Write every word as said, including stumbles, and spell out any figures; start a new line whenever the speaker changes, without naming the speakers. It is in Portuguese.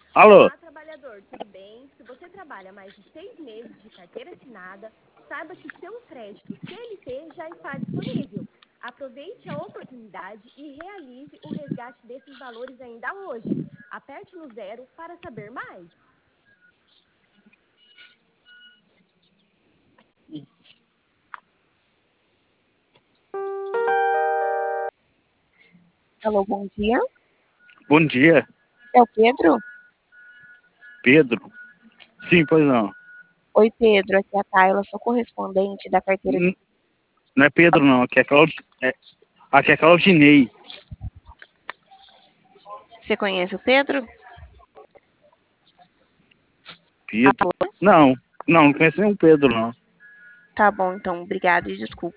Alô?
Olá, trabalhador, tudo bem? Se você trabalha mais de seis meses de carteira assinada, saiba que seu crédito C L T já está disponível. Aproveite a oportunidade e realize o resgate desses valores ainda hoje. Aperte no zero para saber mais.
Alô, bom dia.
Bom dia,
É o Pedro?
Pedro. Sim, pois não.
Oi, Pedro. Aqui é a Tayla, sou correspondente da carteira.
N- Não é Pedro, não. Aqui é, Claud... é... Aqui é Claudinei.
Você conhece o Pedro?
Pedro?
Alô?
Não, não, não conheço nenhum Pedro, não.
Tá bom, então. Obrigado e desculpa.